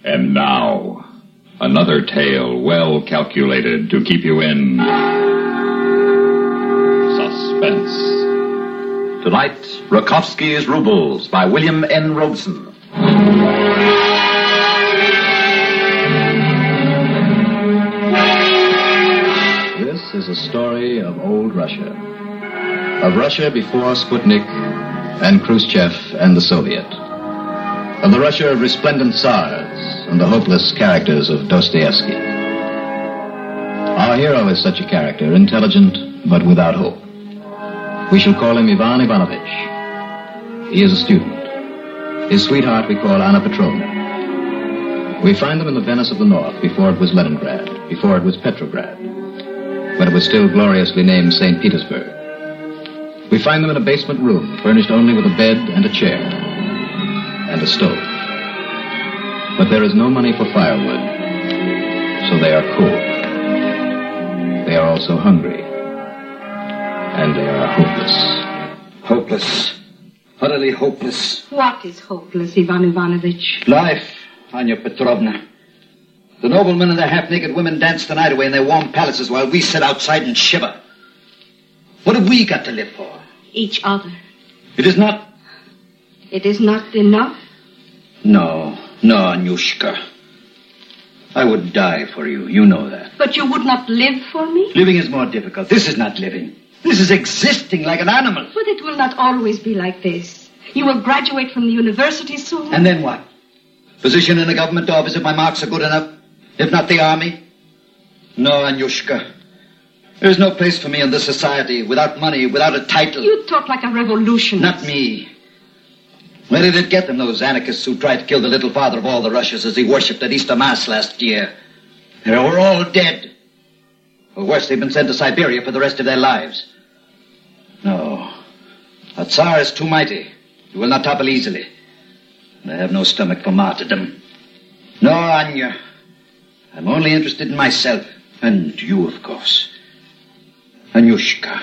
And now, another tale well calculated to keep you in suspense. Tonight, Rakowski's Rubles by William N. Robeson. This is a story of old Russia. Of Russia before Sputnik and Khrushchev and the Soviet. Of the Russia of resplendent Tsars and the hopeless characters of Dostoevsky. Our hero is such a character, intelligent but without hope. We shall call him Ivan Ivanovich. He is a student. His sweetheart we call Anna Petrovna. We find them in the Venice of the North before it was Leningrad, before it was Petrograd, but it was still gloriously named St. Petersburg. We find them in a basement room, furnished only with a bed and a chair, and a stove. But there is no money for firewood, so they are cold. They are also hungry, and they are hopeless. Hopeless. Utterly hopeless. What is hopeless, Ivan Ivanovich? Life, Anya Petrovna. The noblemen and their half-naked women dance the night away in their warm palaces while we sit outside and shiver. What have we got to live for? Each other. It is not... It is not enough? No, Anyushka. I would die for you. You know that. But you would not live for me? Living is more difficult. This is not living. This is existing like an animal. But it will not always be like this. You will graduate from the university soon. And then what? Position in a government office if my marks are good enough? If not, the army? No, Anyushka. There's no place for me in this society without money, without a title. You talk like a revolutionist. Not me. Where did it get them, those anarchists who tried to kill the little father of all the Russias as he worshipped at Easter Mass last year? They were all dead. Or worse, they've been sent to Siberia for the rest of their lives. No. A Tsar is too mighty. He will not topple easily. And I have no stomach for martyrdom. No, Anya. I'm only interested in myself. And you, of course. Anyushka.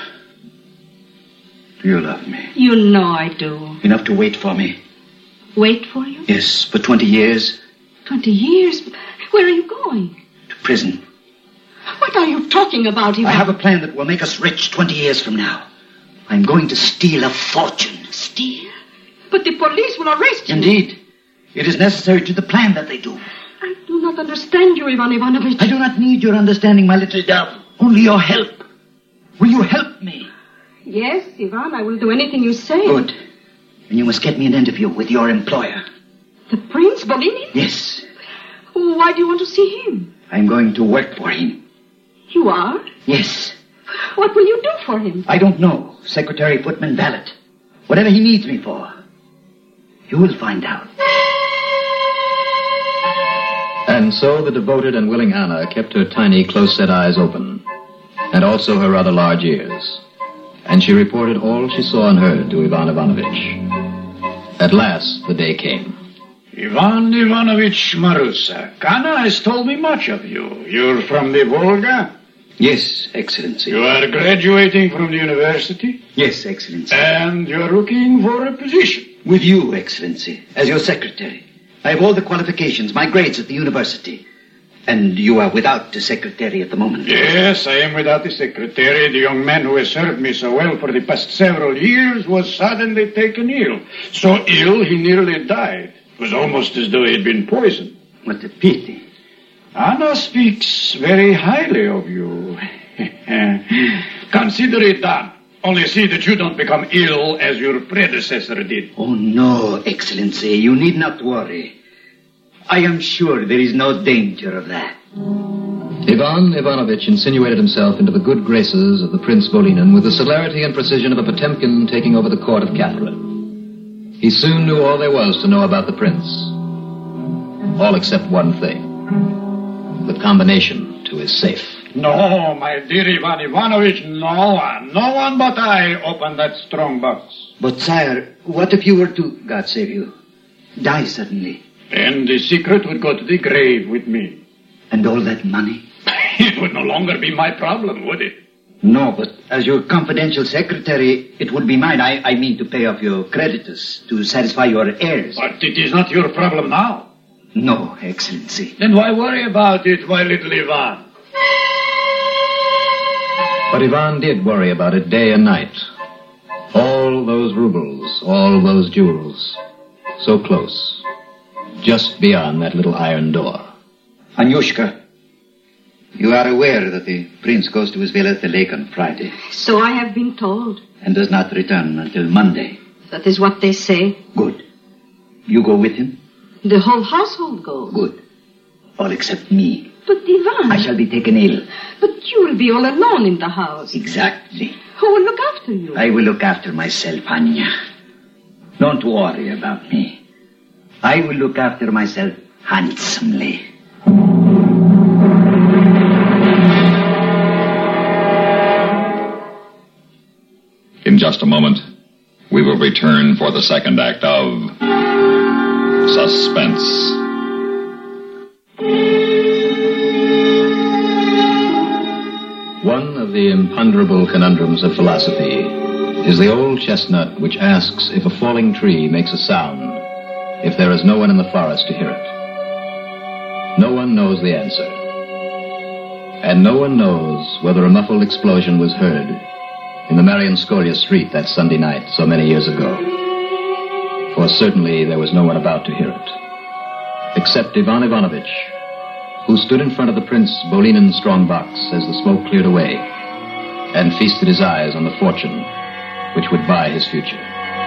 Do you love me? You know I do. Enough to wait for me? Wait for you? Yes, for 20 years. 20 years? Where are you going? To prison. What are you talking about, Ivan? I have a plan that will make us rich 20 years from now. I'm going to steal a fortune. Steal? But the police will arrest you. Indeed. It is necessary to the plan that they do. I do not understand you, Ivan Ivanovich. I do not need your understanding, my little dove. Only your help. Will you help me? Yes, Ivan, I will do anything you say. Good. And you must get me an interview with your employer. The Prince Bolinin? Yes. Why do you want to see him? I'm going to work for him. You are? Yes. What will you do for him? I don't know. Secretary, footman, valet. Whatever he needs me for. You will find out. And so the devoted and willing Anna kept her tiny, close-set eyes open, and also her rather large ears. And she reported all she saw and heard to Ivan Ivanovich. At last, the day came. Ivan Ivanovich Marusak, Anna has told me much of you. You're from the Volga? Yes, Excellency. You are graduating from the university? Yes, Excellency. And you're looking for a position? With you, Excellency, as your secretary. I have all the qualifications, my grades at the university. And you are without the secretary at the moment. Yes, I am without the secretary. The young man who has served me so well for the past several years was suddenly taken ill. So ill, he nearly died. It was almost as though he had been poisoned. What a pity. Anna speaks very highly of you. Consider it done. Only see that you don't become ill as your predecessor did. Oh, no, Excellency. You need not worry. I am sure there is no danger of that. Ivan Ivanovich insinuated himself into the good graces of the Prince Bolinin with the celerity and precision of a Potemkin taking over the court of Catherine. He soon knew all there was to know about the prince. All except one thing. The combination to his safe. No, my dear Ivan Ivanovich, no one but I opened that strong box. But, sire, what if you were to, God save you, die suddenly? Then the secret would go to the grave with me. And all that money? It would no longer be my problem, would it? No, but as your confidential secretary, it would be mine. I mean to pay off your creditors, to satisfy your heirs. But it is not your problem now. No, Excellency. Then why worry about it, my little Ivan? But Ivan did worry about it day and night. All those rubles, all those jewels, so close, just beyond that little iron door. Anyushka, you are aware that the prince goes to his villa at the lake on Friday So I have been told. and does not return until Monday. That is what they say. Good. You go with him? The whole household goes. Good. All except me. But Ivan... I shall be taken ill. But you will be all alone in the house. Exactly. Who will look after you? I will look after myself, Anya. Don't worry about me. I will look after myself handsomely. In just a moment, we will return for the second act of Suspense. One of the imponderable conundrums of philosophy is the old chestnut which asks if a falling tree makes a sound, if there is no one in the forest to hear it. No one knows the answer. And no one knows whether a muffled explosion was heard in the Marianskolia street that Sunday night so many years ago. For certainly there was no one about to hear it, except Ivan Ivanovich, who stood in front of the Prince Bolinin strongbox as the smoke cleared away and feasted his eyes on the fortune which would buy his future.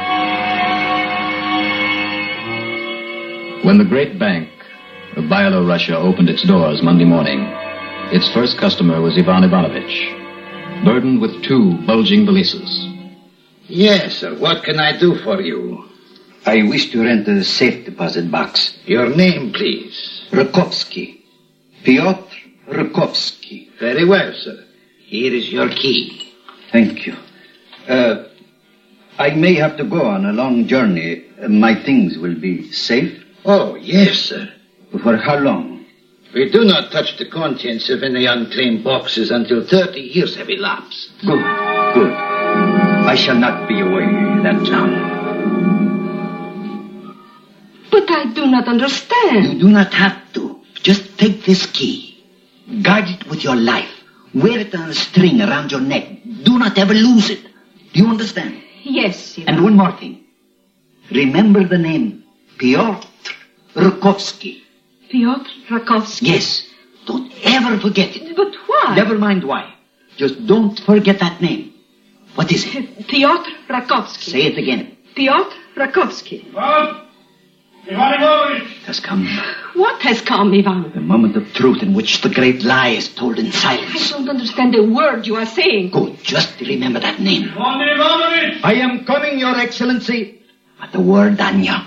When the great bank of Byelorussia opened its doors Monday morning, its first customer was Ivan Ivanovich, burdened with 2 bulging valises. Yes, sir. What can I do for you? I wish to rent a safe deposit box. Your name, please. Rakovsky. Pyotr Rakovsky. Very well, sir. Here is your key. Thank you. I may have to go on a long journey. My things will be safe. Oh, yes, sir. For how long? We do not touch the contents of any unclaimed boxes until 30 years have elapsed. Good, good. I shall not be away that long. But I do not understand. You do not have to. Just take this key. Guard it with your life. Wear it on a string around your neck. Do not ever lose it. Do you understand? Yes, Ivan. And one more thing. Remember the name Pyotr Rakovsky. Pyotr Rakovsky. Yes. Don't ever forget it. But why? Never mind why. Just don't forget that name. What is it? Pyotr Rakovsky. Say it again. Pyotr Rakovsky. Ivan! Ivan Ivanovich! It has come. What has come, Ivan? The moment of truth in which the great lie is told in I silence. don't understand a word you are saying. Good. Just remember that name. Ivan Ivanovich! I am coming, Your Excellency. At the word, Anya.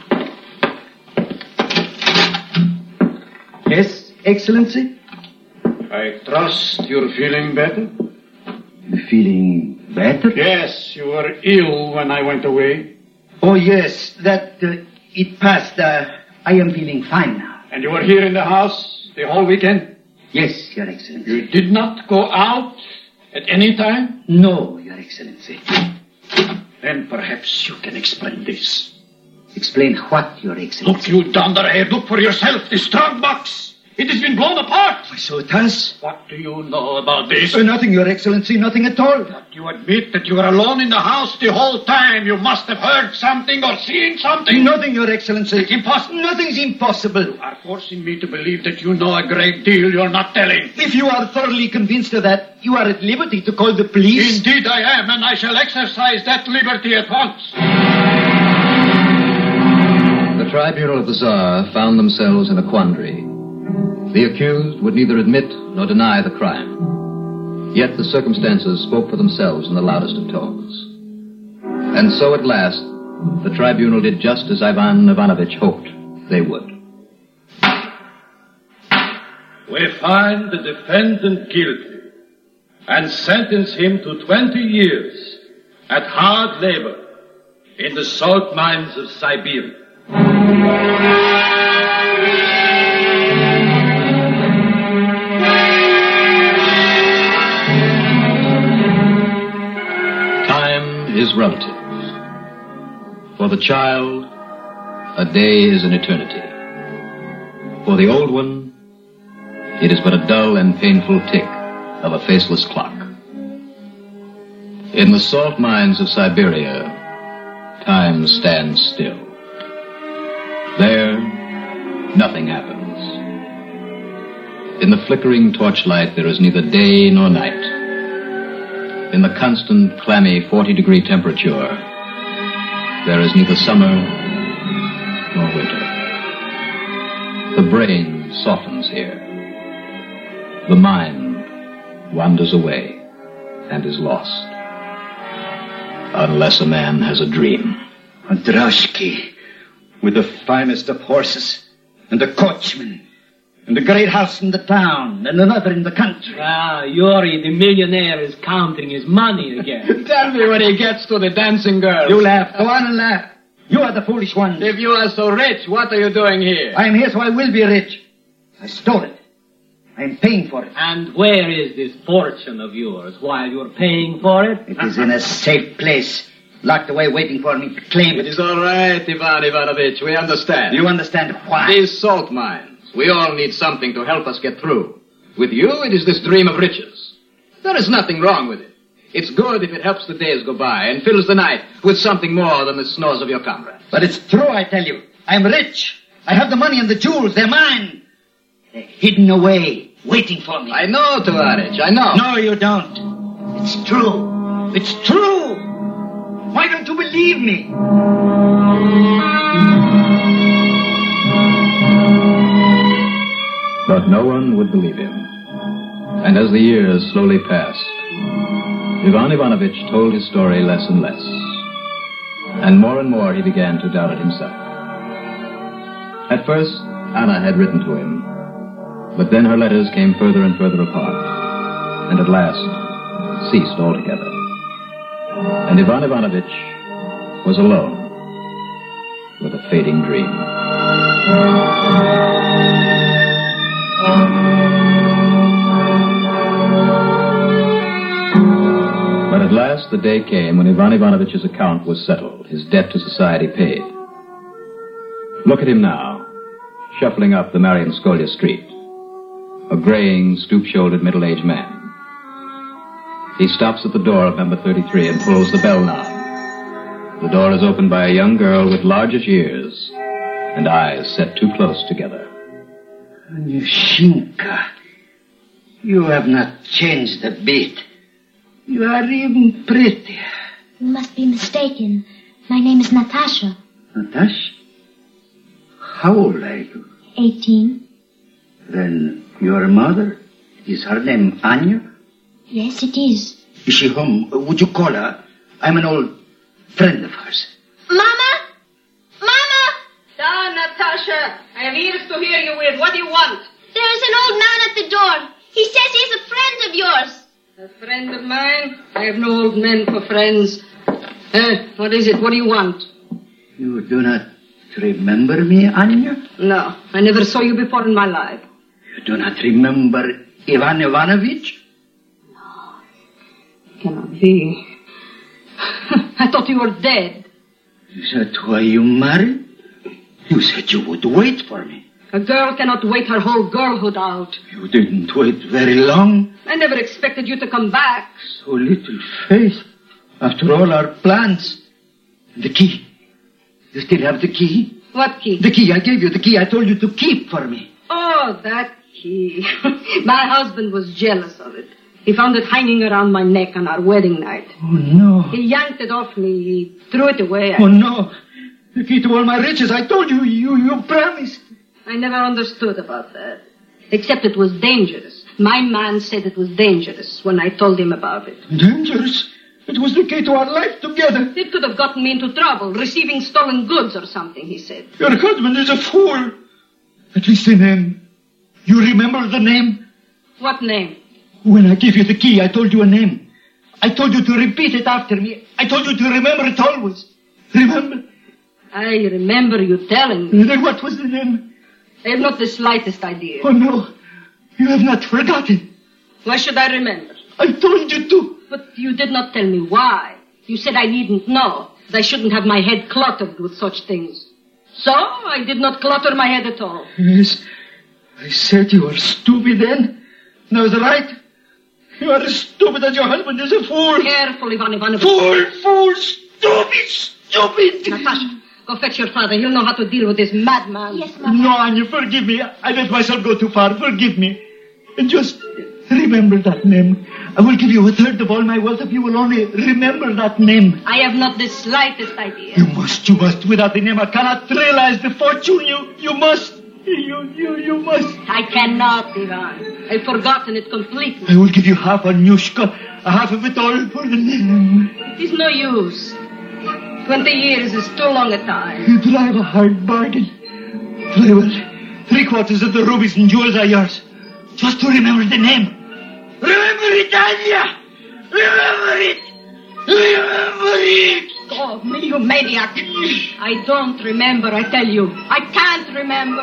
Yes, Excellency? I trust you're feeling better? Feeling better? Yes, you were ill when I went away. Oh, yes. It passed. I am feeling fine now. And you were here in the house the whole weekend? Yes, Your Excellency. You did not go out at any time? No, Your Excellency. Then perhaps you can explain this. Explain what, Your Excellency? Look, you dunderhead, look for yourself. The strong box. It has been blown apart. So it has? What do you know about this? Nothing, Your Excellency, nothing at all. But you admit that you were alone in the house the whole time. You must have heard something or seen something. Nothing, Your Excellency. It's impossible. Nothing's impossible. You are forcing me to believe that you know a great deal you're not telling. If you are thoroughly convinced of that, you are at liberty to call the police. Indeed I am, and I shall exercise that liberty at once. The tribunal of the Tsar found themselves in a quandary. The accused would neither admit nor deny the crime. Yet the circumstances spoke for themselves in the loudest of tones. And so at last, the tribunal did just as Ivan Ivanovich hoped they would. We find the defendant guilty and sentence him to 20 years at hard labor in the salt mines of Siberia. Time is relative. For the child, a day is an eternity. For the old one, it is but a dull and painful tick of a faceless clock. In the salt mines of Siberia, time stands still. There, nothing happens. In the flickering torchlight, there is neither day nor night. In the constant, clammy 40-degree temperature, there is neither summer nor winter. The brain softens here. The mind wanders away and is lost. Unless a man has a dream. A droshky with the finest of horses, and a coachman, and a great house in the town, and another in the country. Yuri, the millionaire, is counting his money again. Tell me when he gets to the dancing girls. You laugh. Go on and laugh. You are the foolish ones. If you are so rich, what are you doing here? I am here so I will be rich. I stole it. I am paying for it. And where is this fortune of yours while you're paying for it? It is in a safe place, locked away waiting for me to claim it. It is all right, Ivan Ivanovich. We understand. You understand why? These salt mines. We all need something to help us get through. With you, it is this dream of riches. There is nothing wrong with it. It's good if it helps the days go by and fills the night with something more than the snores of your comrades. But it's true, I tell you. I'm rich. I have the money and the jewels. They're mine. They're hidden away, waiting for me. I know, Tovarich, I know. No, you don't. It's true. It's true. Why don't you believe me? But no one would believe him. And as the years slowly passed, Ivan Ivanovich told his story less and less. And more he began to doubt it himself. At first, Anna had written to him. But then her letters came further and further apart. And at last, ceased altogether. And Ivan Ivanovich was alone with a fading dream. But at last the day came when Ivan Ivanovich's account was settled, his debt to society paid. Look at him now, shuffling up the Marianskolia Street, a graying, stoop-shouldered, middle-aged man. He stops at the door of number 33 and pulls the bell knob. The door is opened by a young girl with largish ears and eyes set too close together. Anyushinka, you have not changed a bit. You are even prettier. You must be mistaken. My name is Natasha. Natasha? How old are you? 18. Then your mother? Is her name Anya? Yes, it is. Is she home? Would you call her? I'm an old friend of hers. Mama? Mama! Down, Natasha. I have ears to hear you with. What do you want? There is an old man at the door. He says he's a friend of yours. A friend of mine? I have no old men for friends. What is it? What do you want? You do not remember me, Anya? No, I never saw you before in my life. You do not remember Ivan Ivanovich? No, it cannot be. I thought you were dead. Is that why you married? You said you would wait for me. A girl cannot wait her whole girlhood out. You didn't wait very long. I never expected you to come back. So little faith. After all our plans. The key. You still have the key? What key? The key. I gave you the key I told you to keep for me. Oh, that key. My husband was jealous of it. He found it hanging around my neck on our wedding night. Oh, no. He yanked it off me. He threw it away. Oh, no. The key to all my riches. I told you. You promised. I never understood about that. Except it was dangerous. My man said it was dangerous when I told him about it. Dangerous? It was the key to our life together. It could have gotten me into trouble, receiving stolen goods or something, he said. Your husband is a fool. At least the name. You remember the name? What name? When I gave you the key, I told you a name. I told you to repeat it after me. I told you to remember it always. Remember? I remember you telling me. Then what was the name? I have not the slightest idea. Oh, no. You have not forgotten. Why should I remember? I told you to. But you did not tell me why. You said I needn't know, that I shouldn't have my head cluttered with such things. So, I did not clutter my head at all. Yes. I said you were stupid then. And I was right. You are as stupid as your husband is a fool. Careful, Ivan Ivanovich. Fool, stupid. Natasha, go fetch your father. He'll know how to deal with this madman. Yes, Mother. No, Anya, forgive me. I let myself go too far. Forgive me. And just remember that name. I will give you a third of all my wealth if you will only remember that name. I have not the slightest idea. You must. Without the name, I cannot realize the fortune. You must. You must. I cannot, Ivan. I've forgotten it completely. I will give you half, Anyushka. Half of it all for the name. It is no use. 20 years is too long a time. You drive a hard bargain. Very well. 3/4 of the rubies and jewels are yours. Just to remember the name. Remember it, Anya! Remember it! Oh, me, you maniac. I don't remember, I tell you. I can't remember.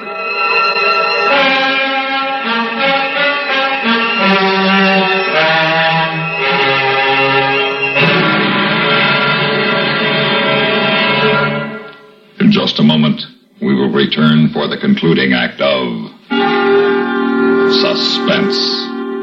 In just a moment, we will return for the concluding act of Suspense.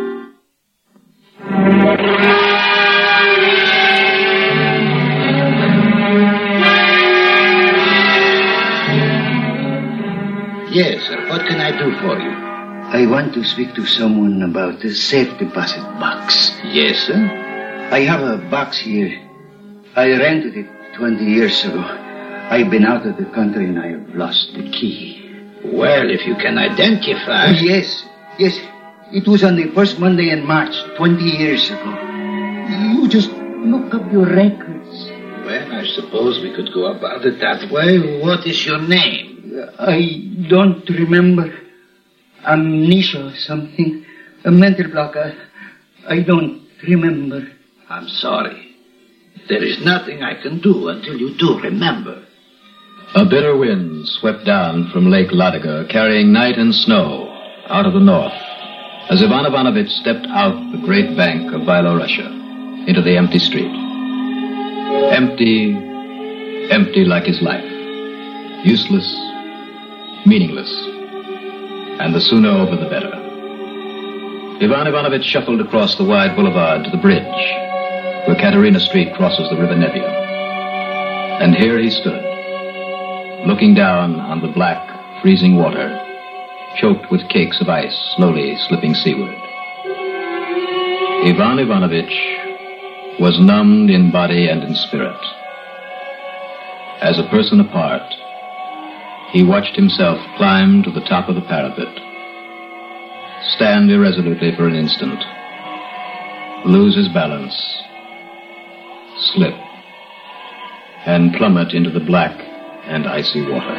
Yes, sir. What can I do for you? I want to speak to someone about the safe deposit box. Yes, sir. I have a box here. I rented it 20 years ago. I've been out of the country and I have lost the key. Well, if you can identify... Yes. It was on the first Monday in March, 20 years ago. You just look up your records. Well, I suppose we could go about it that way. What is your name? I don't remember. Amnesia or something. A mental block. I don't remember. I'm sorry. There is nothing I can do until you do remember. A bitter wind swept down from Lake Ladoga, carrying night and snow out of the north, as Ivan Ivanovich stepped out the great bank of Byelorussia into the empty street. Empty like his life. Useless, meaningless, and the sooner over the better. Ivan Ivanovich shuffled across the wide boulevard to the bridge, where Katerina Street crosses the River Nevia. And here he stood, looking down on the black, freezing water, choked with cakes of ice slowly slipping seaward. Ivan Ivanovich was numbed in body and in spirit. As a person apart, he watched himself climb to the top of the parapet, stand irresolutely for an instant, lose his balance, slip, and plummet into the black and icy water.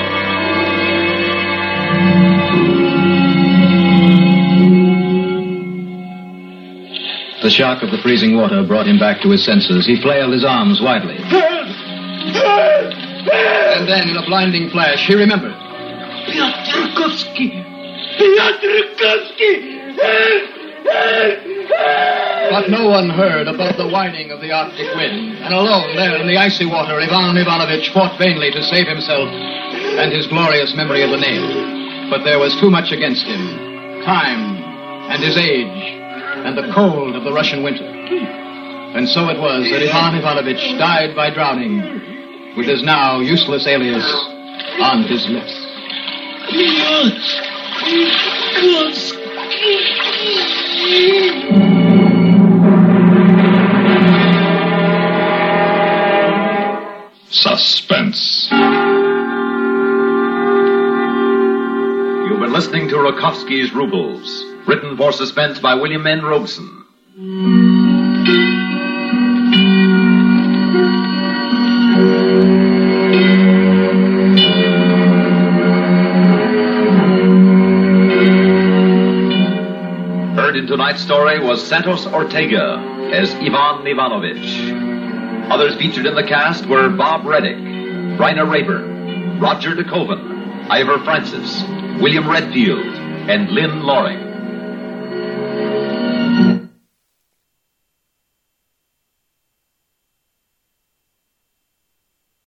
The shock of the freezing water brought him back to his senses. He flailed his arms widely. And then, in a blinding flash, he remembered. Piotrkovsky! But no one heard above the whining of the Arctic wind. And alone there in the icy water, Ivan Ivanovich fought vainly to save himself and his glorious memory of the name. But there was too much against him. Time and his age and the cold of the Russian winter. And so it was that Ivan Ivanovich died by drowning, with his now useless alias on his lips. Suspense. You've been listening to Rakovsky's Rubles, written for Suspense by William N. Robeson. Heard in tonight's story was Santos Ortega as Ivan Ivanovich. Others featured in the cast were Bob Reddick, Bryna Rayburn, Roger DeKoven, Ivor Francis, William Redfield, and Lynn Loring.